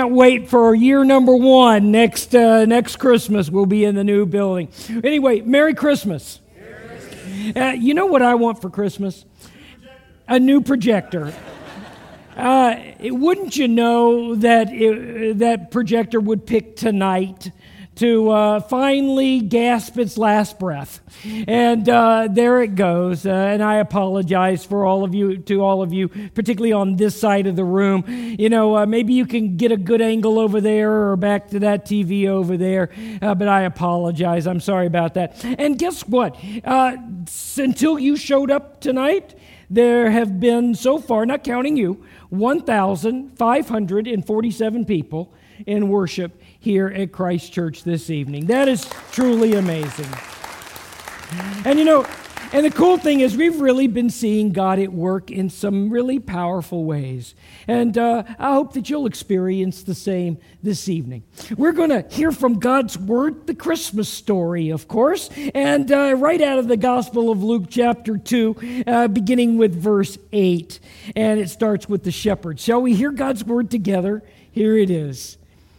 can't wait for year number 1. Next Christmas, we'll be in the new building. Anyway, Merry Christmas. You know what I want for Christmas? A new projector. Wouldn't you know that that projector would pick tonight to finally gasp its last breath? And there it goes. And I apologize to all of you, particularly on this side of the room. You know, maybe you can get a good angle over there or back to that TV over there. But I apologize. I'm sorry about that. And guess what? Until you showed up tonight, there have been, so far, not counting you, 1,547 people in worship here at Christ Church this evening. That is truly amazing. And you know, and the cool thing is we've really been seeing God at work in some really powerful ways. And I hope that you'll experience the same this evening. We're going to hear from God's Word, the Christmas story, of course, and right out of the Gospel of Luke chapter 2, beginning with verse 8. And it starts with the shepherds. Shall we hear God's Word together? Here it is.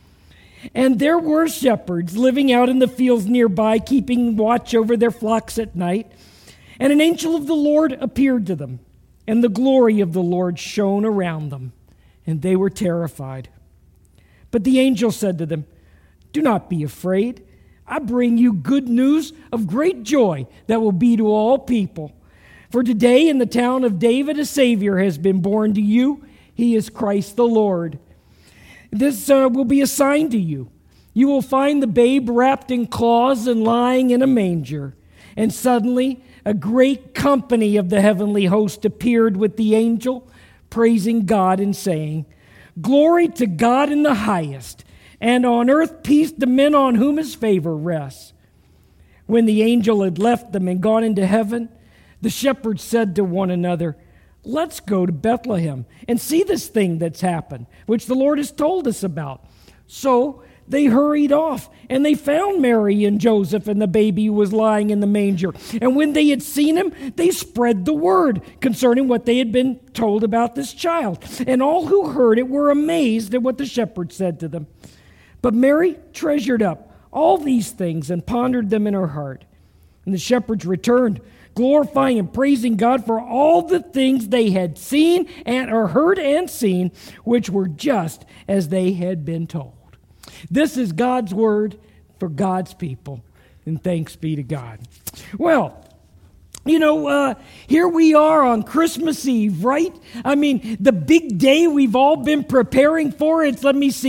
And there were shepherds living out in the fields nearby, keeping watch over their flocks at night. And an angel of the Lord appeared to them, and the glory of the Lord shone around them, and they were terrified. But the angel said to them, "Do not be afraid. I bring you good news of great joy that will be to all people. For today in the town of David a Savior has been born to you. He is Christ the Lord. This will be a sign to you. You will find the babe wrapped in cloths and lying in a manger." And suddenly a great company of the heavenly host appeared with the angel, praising God and saying, "Glory to God in the highest, and on earth peace to men on whom his favor rests." When the angel had left them and gone into heaven, the shepherds said to one another, "Let's go to Bethlehem and see this thing that's happened, which the Lord has told us about." So they hurried off, and they found Mary and Joseph and the baby who was lying in the manger. And when they had seen him, they spread the word concerning what they had been told about this child. And all who heard it were amazed at what the shepherds said to them. But Mary treasured up all these things and pondered them in her heart. And the shepherds returned, glorifying and praising God for all the things they had seen or heard and seen, which were just as they had been told. This is God's word for God's people, and thanks be to God. Well, you know, here we are on Christmas Eve, right? I mean, the big day we've all been preparing for. It's,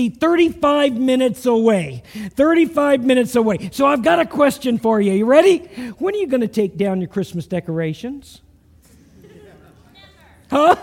35 minutes away. 35 minutes away. So I've got a question for you. You ready? When are you going to take down your Christmas decorations? Huh?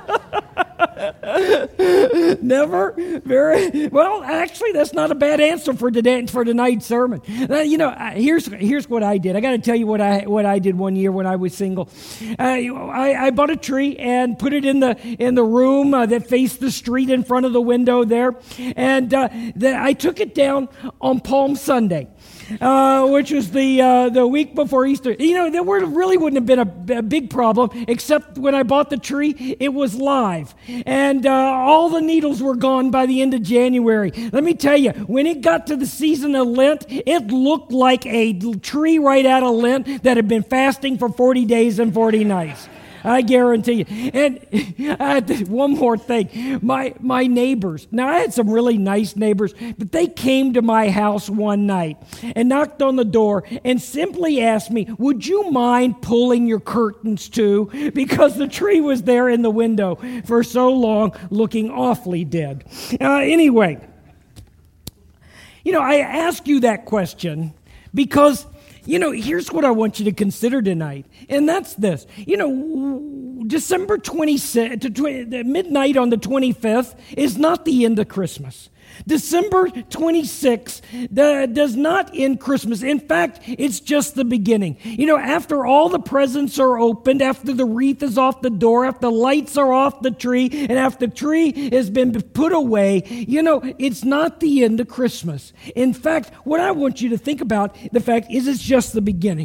Never? Very well. Actually, that's not a bad answer for today, for tonight's sermon. Here's what I did. I got to tell you what I did one year when I was single. I bought a tree and put it in the room that faced the street in front of the window there, and I took it down on Palm Sunday. Which was the week before Easter. You know, there really wouldn't have been a big problem, except when I bought the tree, it was live. And all the needles were gone by the end of January. Let me tell you, when it got to the season of Lent, it looked like a tree right out of Lent that had been fasting for 40 days and 40 nights. I guarantee you. And one more thing. My neighbors. Now, I had some really nice neighbors, but they came to my house one night and knocked on the door and simply asked me, "Would you mind pulling your curtains too?" Because the tree was there in the window for so long, looking awfully dead. Anyway, you know, I ask you that question because, you know, here's what I want you to consider tonight, and that's this. You know, December 26th, midnight on the 25th is not the end of Christmas. December 26th does not end Christmas. In fact, it's just the beginning. You know, after all the presents are opened, after the wreath is off the door, after the lights are off the tree, and after the tree has been put away, you know, it's not the end of Christmas. In fact, what I want you to think about, the fact is it's just the beginning.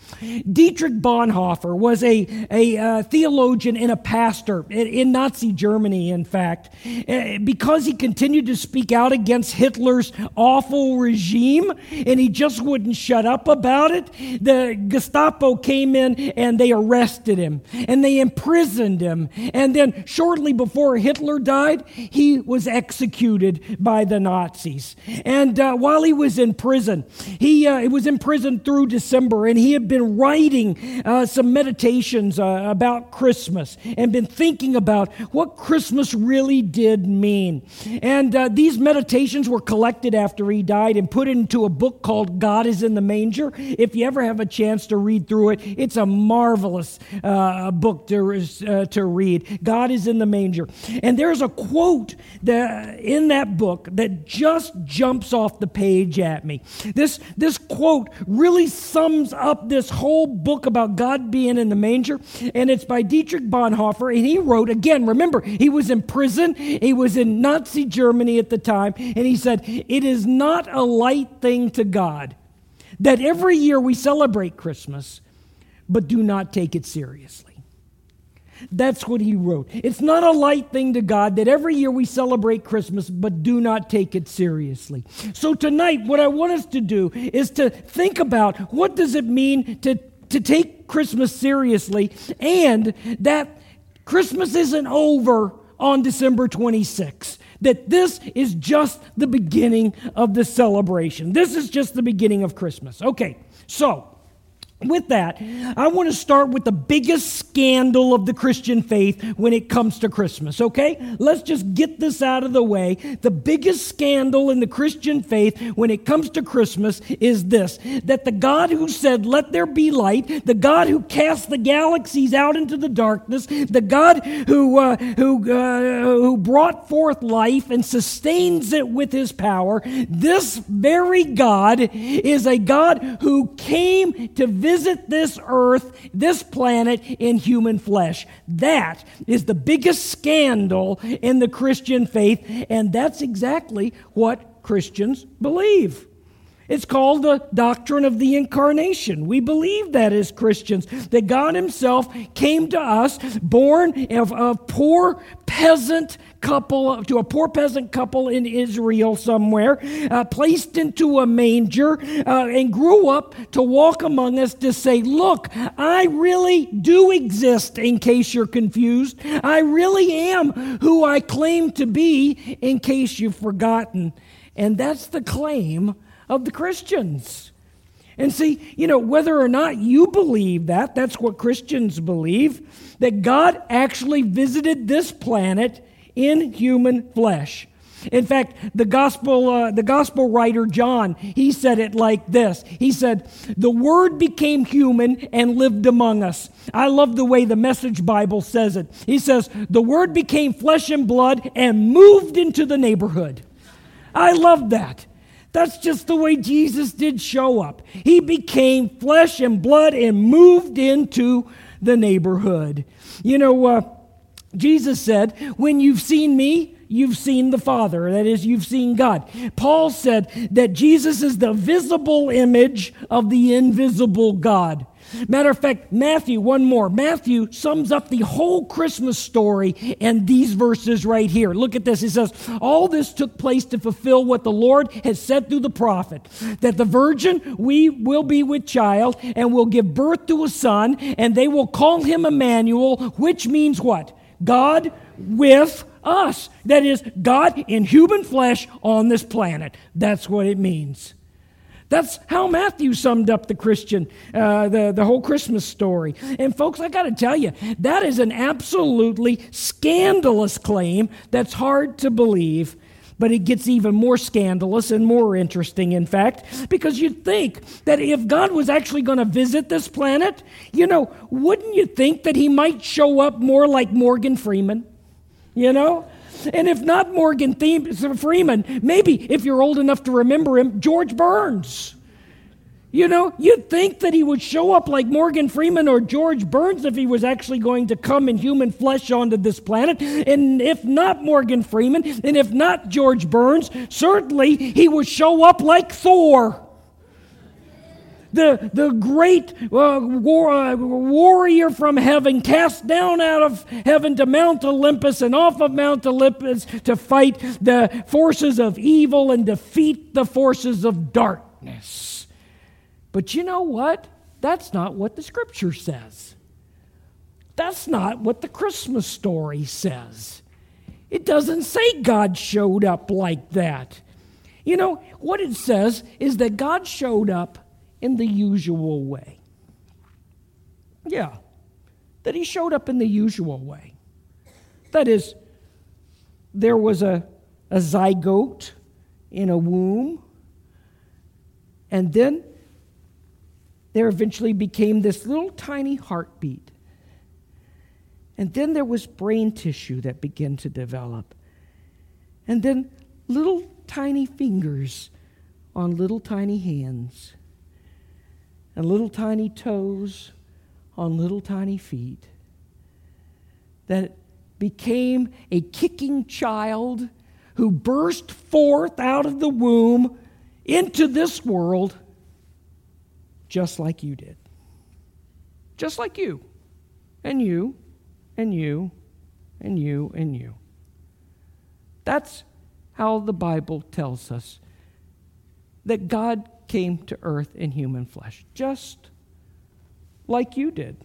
Dietrich Bonhoeffer was a theologian and a pastor in Nazi Germany, in fact. Because he continued to speak out against Hitler's awful regime, and he just wouldn't shut up about it, the Gestapo came in and they arrested him, and they imprisoned him. And then shortly before Hitler died, he was executed by the Nazis. And while he was in prison, he was in prison through December, and he had been writing some meditations about Christmas and been thinking about what Christmas really did mean. And these meditations were collected after he died and put into a book called God is in the Manger. If you ever have a chance to read through it, it's a marvelous book to read. God is in the Manger. And there's a quote in that book that just jumps off the page at me. This quote really sums up this whole book about God being in the manger, and it's by Dietrich Bonhoeffer, and he wrote, again, remember, he was in prison, he was in Nazi Germany at the time, and he said, "It is not a light thing to God that every year we celebrate Christmas, but do not take it seriously." That's what he wrote. It's not a light thing to God that every year we celebrate Christmas, but do not take it seriously. So tonight, what I want us to do is to think about what does it mean to take Christmas seriously, and that Christmas isn't over on December 26th. That this is just the beginning of the celebration. This is just the beginning of Christmas. Okay, so with that, I want to start with the biggest scandal of the Christian faith when it comes to Christmas, okay? Let's just get this out of the way. The biggest scandal in the Christian faith when it comes to Christmas is this, that the God who said, "Let there be light," the God who cast the galaxies out into the darkness, the God who brought forth life and sustains it with his power, this very God is a God who came to visit this earth, this planet, in human flesh. That is the biggest scandal in the Christian faith, and that's exactly what Christians believe. It's called the doctrine of the incarnation. We believe that as Christians, that God himself came to us, born of a poor peasant couple, to a poor peasant couple in Israel somewhere, placed into a manger, and grew up to walk among us to say, "Look, I really do exist," in case you're confused. "I really am who I claim to be," in case you've forgotten. And that's the claim of the Christians. And see, whether or not you believe that, that's what Christians believe, that God actually visited this planet in human flesh. In fact, the gospel writer John, he said it like this. He said, "The Word became human and lived among us." I love the way the Message Bible says it. He says, "The Word became flesh and blood and moved into the neighborhood." I love that. That's just the way Jesus did show up. He became flesh and blood and moved into the neighborhood. Jesus said, "When you've seen me, you've seen the Father." That is, you've seen God. Paul said that Jesus is the visible image of the invisible God. Matter of fact, Matthew sums up the whole Christmas story in these verses right here. Look at this. He says, "All this took place to fulfill what the Lord has said through the prophet, that the virgin will be with child and will give birth to a son, and they will call him Emmanuel," which means what? God with us. That is, God in human flesh on this planet. That's what it means. That's how Matthew summed up the whole Christmas story. And folks, I got to tell you, that is an absolutely scandalous claim that's hard to believe. But it gets even more scandalous and more interesting, in fact, because you'd think that if God was actually going to visit this planet, wouldn't you think that he might show up more like Morgan Freeman? And if not Morgan Freeman, maybe, if you're old enough to remember him, George Burns. You'd think that he would show up like Morgan Freeman or George Burns if he was actually going to come in human flesh onto this planet. And if not Morgan Freeman, and if not George Burns, certainly he would show up like Thor. the great warrior from heaven, cast down out of heaven to Mount Olympus and off of Mount Olympus to fight the forces of evil and defeat the forces of darkness. But you know what? That's not what the Scripture says. That's not what the Christmas story says. It doesn't say God showed up like that. You know, what it says is that God showed up in the usual way. Yeah, that he showed up in the usual way. That is, there was a zygote in a womb, and then there eventually became this little tiny heartbeat. And then there was brain tissue that began to develop. And then little tiny fingers on little tiny hands. And little tiny toes on little tiny feet. That became a kicking child who burst forth out of the womb into this world just like you did. Just like you. And you. And you, and you, and you. That's how the Bible tells us that God came to earth in human flesh, just like you did.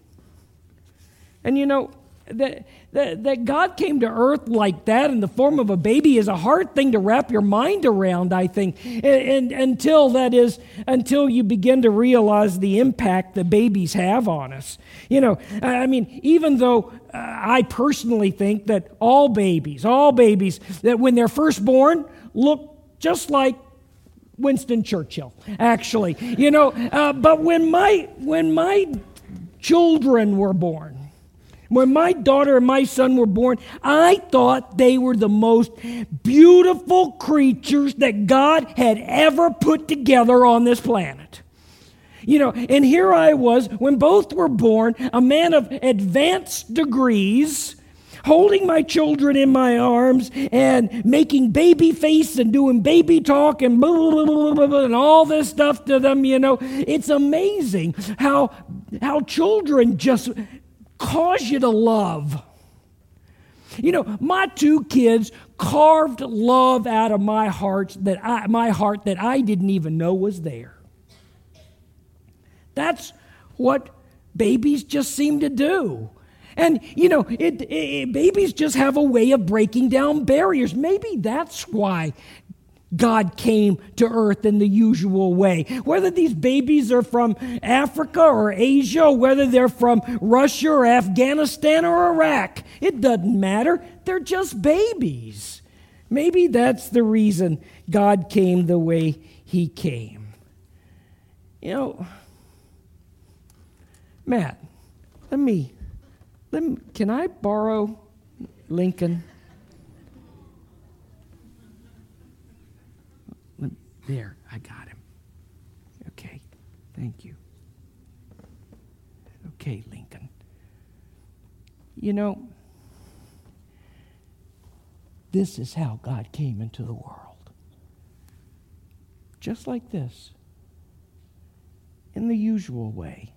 And you know, that God came to earth like that in the form of a baby is a hard thing to wrap your mind around, I think, and until you begin to realize the impact that babies have on us. You know, I mean, even though I personally think that all babies, that when they're first born, look just like Winston Churchill, actually. You know, but when my children were born, when my daughter and my son were born, I thought they were the most beautiful creatures that God had ever put together on this planet. You know, and here I was, when both were born, a man of advanced degrees, holding my children in my arms and making baby face and doing baby talk and blah, blah, blah, blah, blah, and all this stuff to them, you know. It's amazing how children just cause you to love. You know, my two kids carved love out of my heart that I didn't even know was there. That's what babies just seem to do. And, you know, babies just have a way of breaking down barriers. Maybe that's why God came to earth in the usual way. Whether these babies are from Africa or Asia, or whether they're from Russia or Afghanistan or Iraq, it doesn't matter. They're just babies. Maybe that's the reason God came the way he came. You know, Matt, can I borrow Lincoln? There, I got him. Okay, thank you. Okay, Lincoln. You know, this is how God came into the world. Just like this. In the usual way.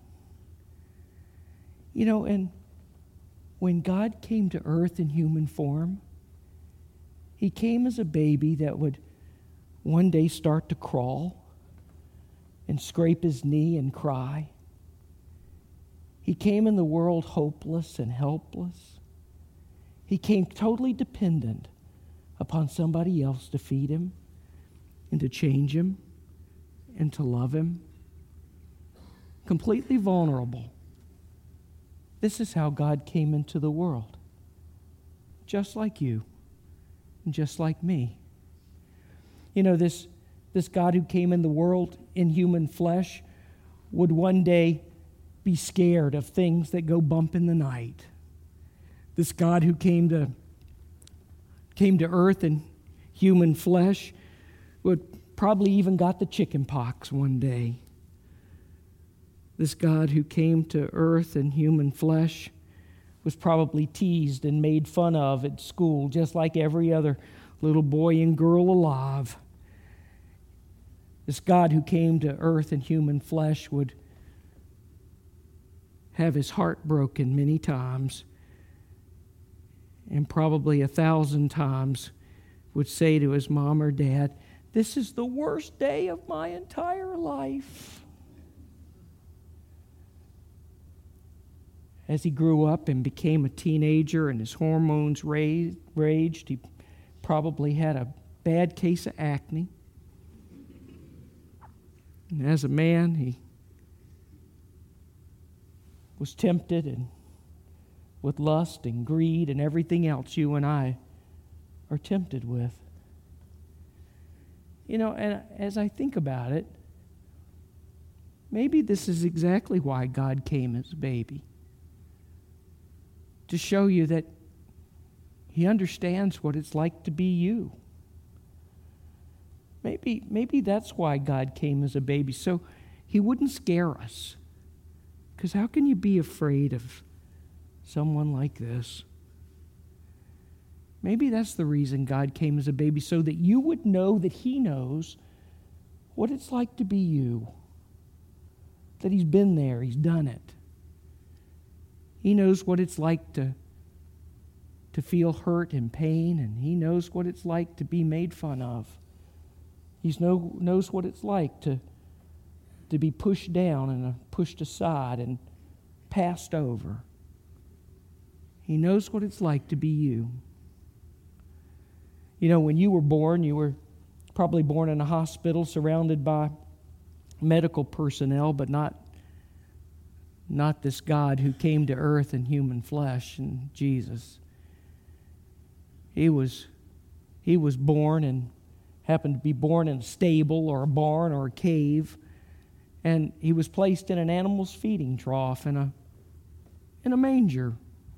You know, and when God came to earth in human form, he came as a baby that would one day start to crawl and scrape his knee and cry. He came in the world hopeless and helpless. He came totally dependent upon somebody else to feed him and to change him and to love him. Completely vulnerable. This is how God came into the world. Just like you and just like me. You know, this God who came in the world in human flesh would one day be scared of things that go bump in the night. This God who came to earth in human flesh would probably even got the chicken pox one day. This God who came to earth in human flesh was probably teased and made fun of at school, just like every other little boy and girl alive. This God who came to earth in human flesh would have his heart broken many times, and probably 1,000 times would say to his mom or dad, "This is the worst day of my entire life." As he grew up and became a teenager and his hormones raged, he probably had a bad case of acne. And as a man, he was tempted and with lust and greed and everything else you and I are tempted with. You know, and as I think about it, maybe this is exactly why God came as a baby. To show you that he understands what it's like to be you. Maybe that's why God came as a baby, so he wouldn't scare us. Because how can you be afraid of someone like this? Maybe that's the reason God came as a baby, so that you would know that he knows what it's like to be you. That he's been there, he's done it. He knows what it's like to feel hurt and pain, and he knows what it's like to be made fun of. He knows what it's like to be pushed down and pushed aside and passed over. He knows what it's like to be you. You know, when you were born, you were probably born in a hospital surrounded by medical personnel, but not this God who came to earth in human flesh, and Jesus. He was born and happened to be born in a stable or a barn or a cave, and he was placed in an animal's feeding trough in a manger.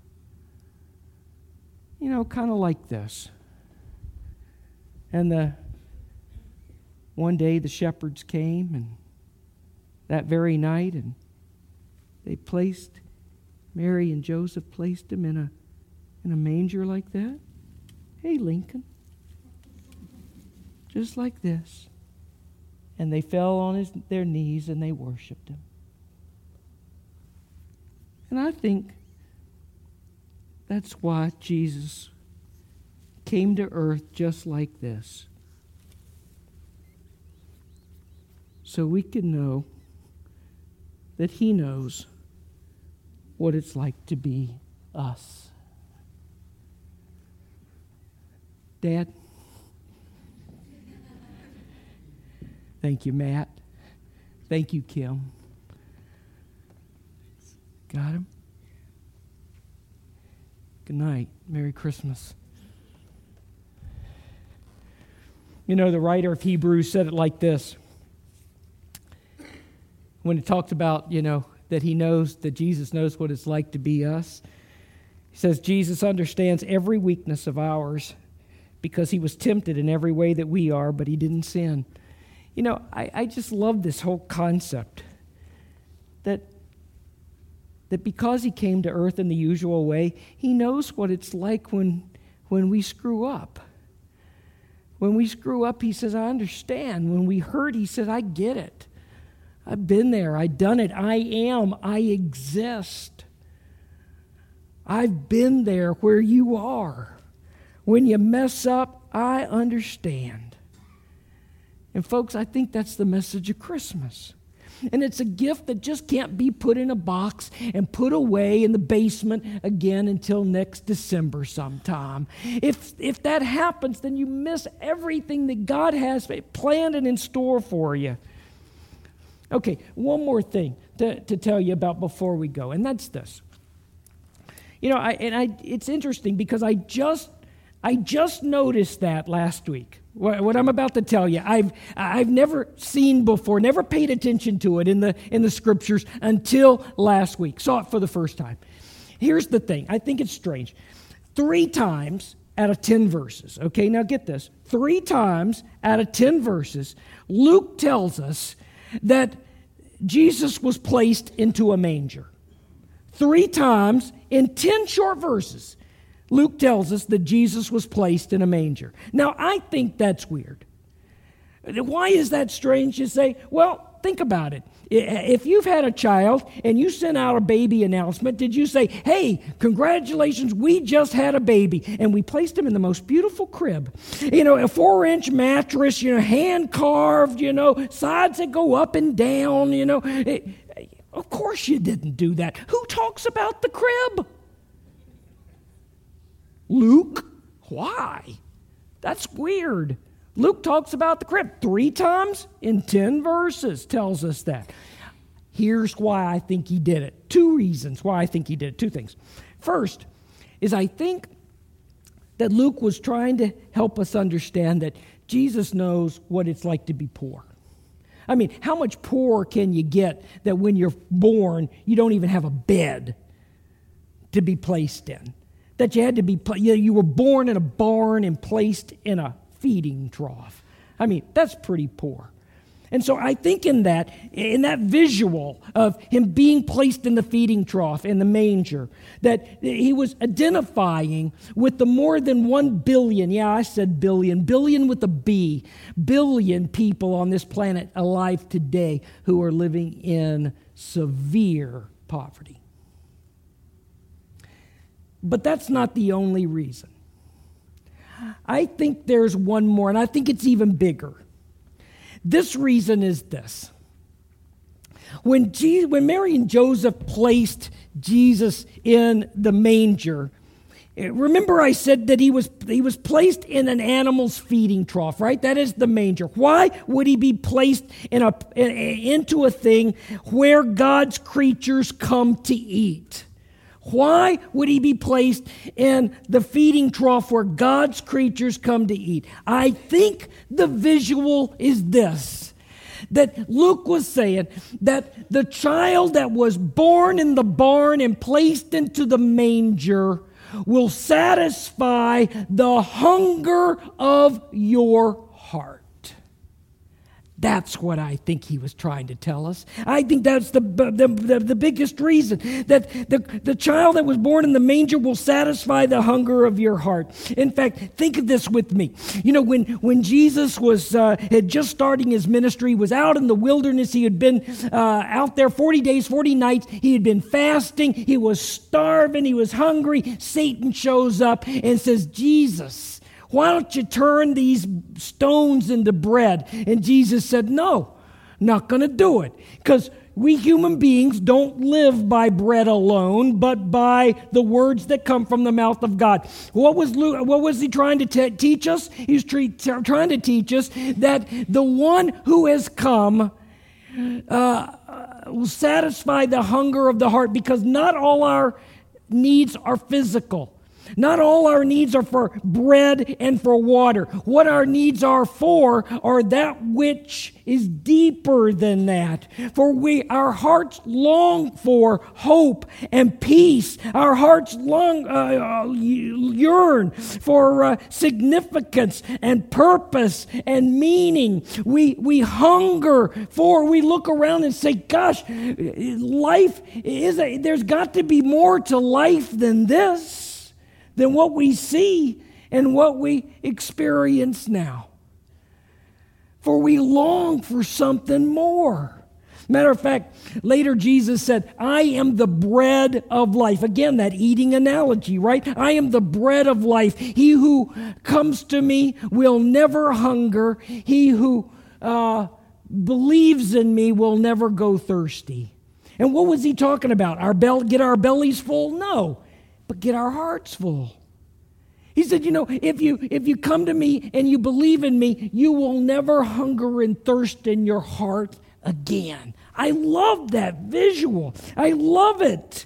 You know, kind of like this. And one day the shepherds came, and that very night, and Mary and Joseph placed him in a manger like that. Hey, Lincoln. Just like this. And they fell on their knees and they worshiped him. And I think that's why Jesus came to earth just like this. So we can know that he knows what it's like to be us. Dad? Thank you, Matt. Thank you, Kim. Got him? Good night. Merry Christmas. You know, the writer of Hebrews said it like this. When it talked about, that that Jesus knows what it's like to be us. He says, Jesus understands every weakness of ours because he was tempted in every way that we are, but he didn't sin. You know, I just love this whole concept that because he came to earth in the usual way, he knows what it's like when we screw up. When we screw up, he says, I understand. When we hurt, he says, I get it. I've been there. I've done it. I exist. I've been there where you are. When you mess up, I understand. And folks, I think that's the message of Christmas. And it's a gift that just can't be put in a box and put away in the basement again until next December sometime. If that happens, then you miss everything that God has planned and in store for you. Okay, one more thing to tell you about before we go, and that's this. You know, it's interesting because I just noticed that last week. What I'm about to tell you, I've never seen before, never paid attention to it in the scriptures until last week. Saw it for the first time. Here's the thing. I think it's strange. 3 times out of 10 verses, okay, now get this. 3 times out of 10 verses, Luke tells us that Jesus was placed into a manger. 3 times in 10 short verses, Luke tells us that Jesus was placed in a manger. Now, I think that's weird. Why is that strange? You say, well, think about it. If you've had a child and you sent out a baby announcement, did you say, hey, congratulations, we just had a baby, and we placed him in the most beautiful crib? A 4-inch mattress, hand carved, sides that go up and down, Of course you didn't do that. Who talks about the crib? Luke. Why? That's weird. Luke talks about the crib 3 times in 10 verses, tells us that. Here's why I think he did it. 2 reasons why I think he did it. 2 things. First is I think that Luke was trying to help us understand that Jesus knows what it's like to be poor. I mean, how much poorer can you get that when you're born, you don't even have a bed to be placed in? That you had to be, you were born in a barn and placed in a feeding trough. I mean, that's pretty poor. And so I think in that visual of him being placed in the feeding trough, in the manger, that he was identifying with the more than 1 billion, yeah, I said billion with a B, billion people on this planet alive today who are living in severe poverty. But that's not the only reason. I think there's one more, and I think it's even bigger. This reason is this. When Mary and Joseph placed Jesus in the manger, remember I said that he was placed in an animal's feeding trough, right? That is the manger. Why would he be placed into a thing where God's creatures come to eat? Why would he be placed in the feeding trough where God's creatures come to eat? I think the visual is this, that Luke was saying that the child that was born in the barn and placed into the manger will satisfy the hunger of your heart. That's what I think he was trying to tell us. I think that's the biggest reason, that the child that was born in the manger will satisfy the hunger of your heart. In fact, think of this with me. When Jesus was had just starting his ministry, was out in the wilderness, he had been out there 40 days, 40 nights. He had been fasting. He was starving. He was hungry. Satan shows up and says, Jesus, why don't you turn these stones into bread? And Jesus said, no, not going to do it. Because we human beings don't live by bread alone, but by the words that come from the mouth of God. What was he trying to teach us? He was trying to teach us that the one who has come will satisfy the hunger of the heart, because not all our needs are physical. Not all our needs are for bread and for water. What our needs are for are that which is deeper than that. For our hearts long for hope and peace. Our hearts yearn for significance and purpose and meaning. We hunger for. We look around and say, "Gosh, life there's got to be more to life than this." Than what we see and what we experience now. For we long for something more. Matter of fact, later Jesus said, I am the bread of life. Again, that eating analogy, right? I am the bread of life. He who comes to me will never hunger. He who believes in me will never go thirsty. And what was he talking about? Get our bellies full? No. But get our hearts full. He said, if you come to me and you believe in me, you will never hunger and thirst in your heart again. I love that visual. I love it.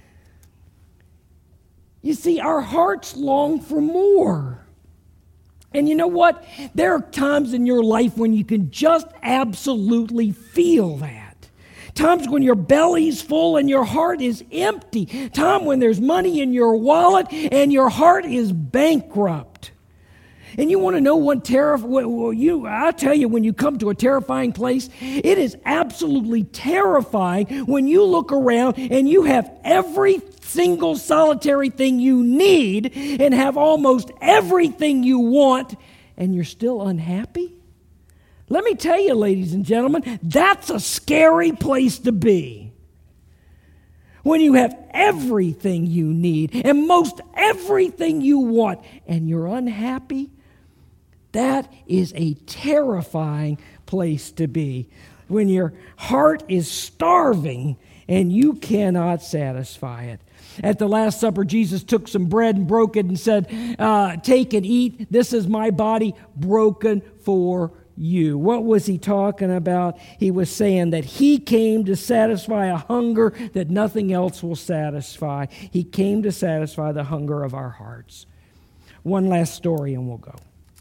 You see, our hearts long for more. And you know what? There are times in your life when you can just absolutely feel that. Times when your belly's full and your heart is empty. Time when there's money in your wallet and your heart is bankrupt. And you want to know what I'll tell you, when you come to a terrifying place, it is absolutely terrifying when you look around and you have every single solitary thing you need and have almost everything you want, and you're still unhappy. Let me tell you, ladies and gentlemen, that's a scary place to be. When you have everything you need and most everything you want and you're unhappy, that is a terrifying place to be. When your heart is starving and you cannot satisfy it. At the Last Supper, Jesus took some bread and broke it and said, take and eat. This is my body broken for you. What was he talking about? He was saying that he came to satisfy a hunger that nothing else will satisfy. He came to satisfy the hunger of our hearts. One last story and we'll go.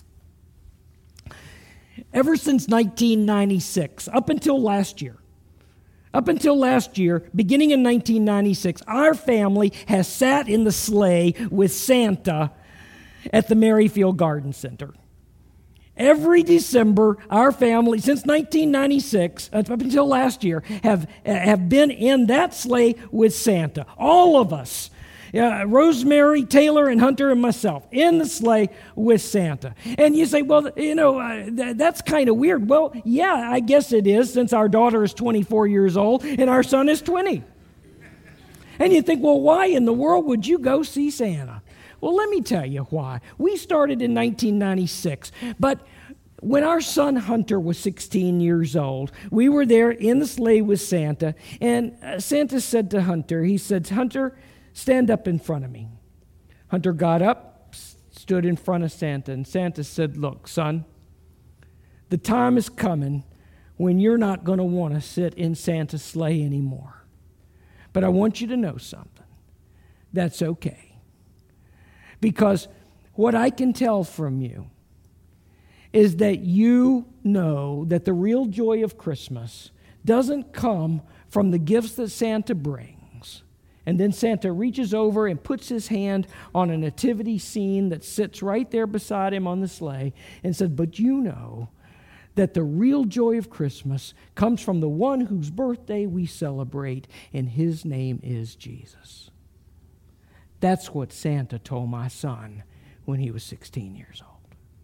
Ever since 1996, up until last year, beginning in 1996, our family has sat in the sleigh with Santa at the Merrifield Garden Center. Every December, our family, since 1996, up until last year, have been in that sleigh with Santa. All of us. Rosemary, Taylor, and Hunter, and myself in the sleigh with Santa. And you say, well, that's kind of weird. Well, yeah, I guess it is, since our daughter is 24 years old and our son is 20. And you think, well, why in the world would you go see Santa? Well, let me tell you why. We started in 1996, but when our son Hunter was 16 years old, we were there in the sleigh with Santa, and Santa said to Hunter, he said, Hunter, stand up in front of me. Hunter got up, stood in front of Santa, and Santa said, look, son, the time is coming when you're not going to want to sit in Santa's sleigh anymore. But I want you to know something. That's okay. Because what I can tell from you is that you know that the real joy of Christmas doesn't come from the gifts that Santa brings. And then Santa reaches over and puts his hand on a nativity scene that sits right there beside him on the sleigh and said, but you know that the real joy of Christmas comes from the one whose birthday we celebrate, and his name is Jesus. That's what Santa told my son when he was 16 years old.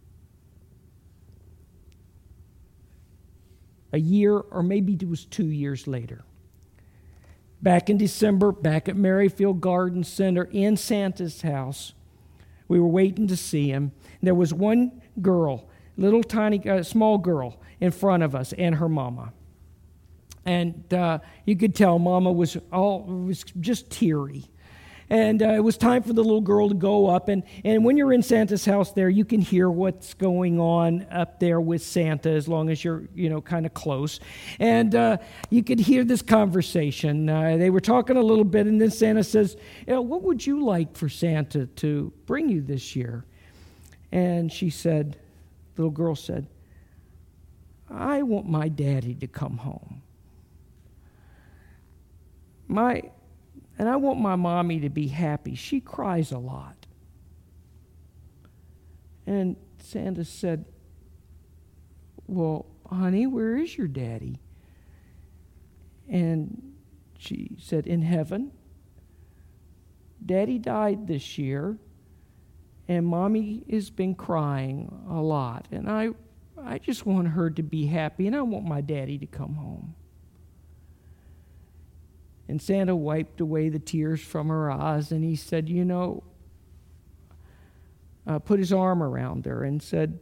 A year, or maybe it was 2 years later, back in December, back at Merrifield Garden Center in Santa's house, we were waiting to see him. There was one girl, little tiny, small girl in front of us and her mama. And you could tell Mama was just teary. And it was time for the little girl to go up. And when you're in Santa's house there, you can hear what's going on up there with Santa as long as you're, kind of close. And you could hear this conversation. They were talking a little bit, and then Santa says, what would you like for Santa to bring you this year? And she said, the little girl said, I want my daddy to come home. And I want my mommy to be happy. She cries a lot. And Santa said, well, honey, where is your daddy? And she said, in heaven. Daddy died this year, and Mommy has been crying a lot. And I just want her to be happy, and I want my daddy to come home. And Santa wiped away the tears from her eyes, and he said, put his arm around her and said,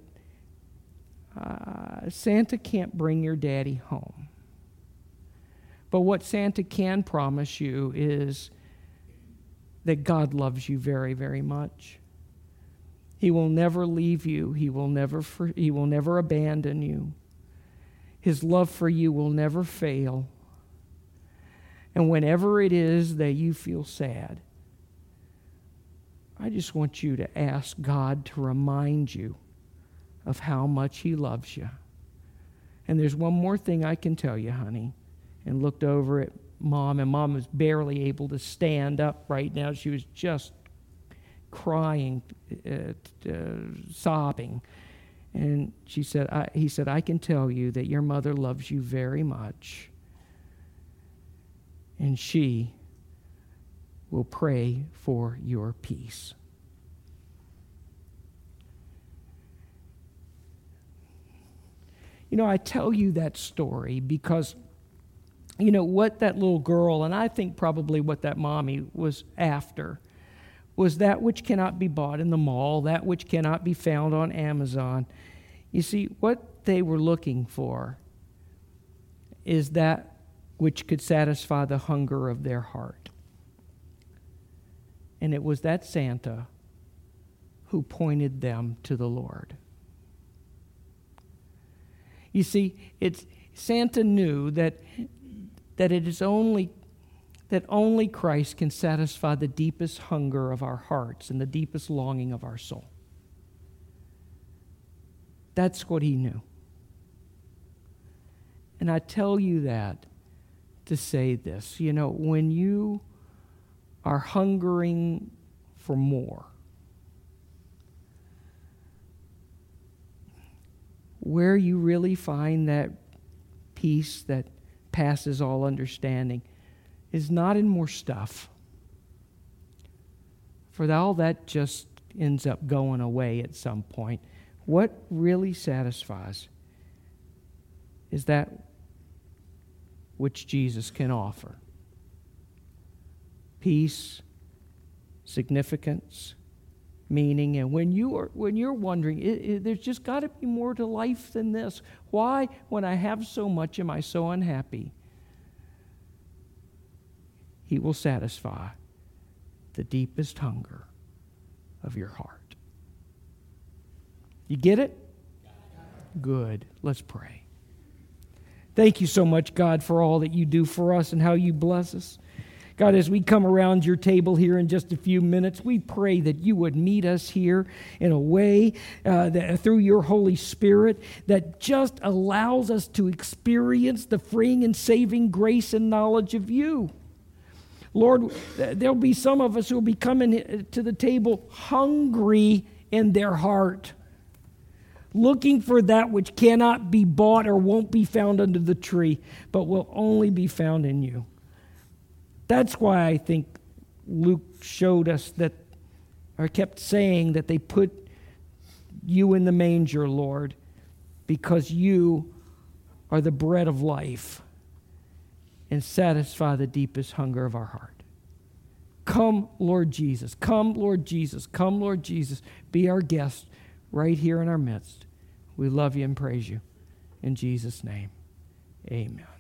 Santa can't bring your daddy home. But what Santa can promise you is that God loves you very, very much. He will never leave you. He will never abandon you. His love for you will never fail. And whenever it is that you feel sad, I just want you to ask God to remind you of how much He loves you. And there's one more thing I can tell you, honey. And looked over at Mom, and Mom was barely able to stand up right now. She was just crying, sobbing. And he said, I can tell you that your mother loves you very much. And she will pray for your peace. I tell you that story because, what that little girl, and I think probably what that mommy was after, was that which cannot be bought in the mall, that which cannot be found on Amazon. You see, what they were looking for is that which could satisfy the hunger of their heart. And it was that Santa who pointed them to the Lord. You see, Santa knew that it is only Christ can satisfy the deepest hunger of our hearts and the deepest longing of our soul. That's what he knew. And I tell you that to say this. When you are hungering for more, where you really find that peace that passes all understanding is not in more stuff. For all that just ends up going away at some point. What really satisfies is that which Jesus can offer. Peace, significance, meaning. And when you're wondering, there's just got to be more to life than this. Why, when I have so much, am I so unhappy? He will satisfy the deepest hunger of your heart. You get it? Good. Let's pray. Thank you so much, God, for all that you do for us and how you bless us. God, as we come around your table here in just a few minutes, we pray that you would meet us here in a way that through your Holy Spirit that just allows us to experience the freeing and saving grace and knowledge of you. Lord, there'll be some of us who will be coming to the table hungry in their heart, looking for that which cannot be bought or won't be found under the tree, but will only be found in you. That's why I think Luke showed us that, or kept saying that they put you in the manger, Lord, because you are the bread of life and satisfy the deepest hunger of our heart. Come, Lord Jesus. Come, Lord Jesus. Come, Lord Jesus. Be our guest right here in our midst. We love you and praise you. In Jesus' name, amen.